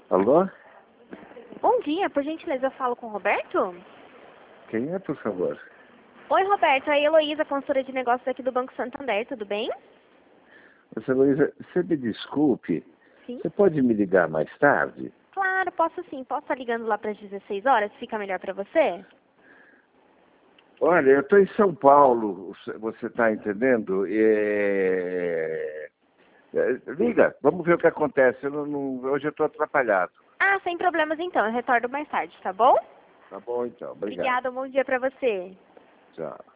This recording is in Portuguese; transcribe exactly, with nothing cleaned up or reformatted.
Alô? Bom dia, por gentileza eu falo com o Roberto? Quem é, por favor? Oi, Roberto, é a Heloísa, consultora de negócios aqui do Banco Santander, tudo bem? Você, Luísa, você me desculpe, Sim. você pode me ligar mais tarde? Claro, posso sim. Posso estar ligando lá para as dezesseis horas? Fica melhor para você? Olha, eu estou em São Paulo, você está entendendo? É... é, Liga, vamos ver o que acontece. Eu não, não- hoje eu estou atrapalhado. Ah, sem problemas então. Eu retorno mais tarde, tá bom? Tá bom, então. Obrigado. Obrigada, um bom dia para você. Tchau.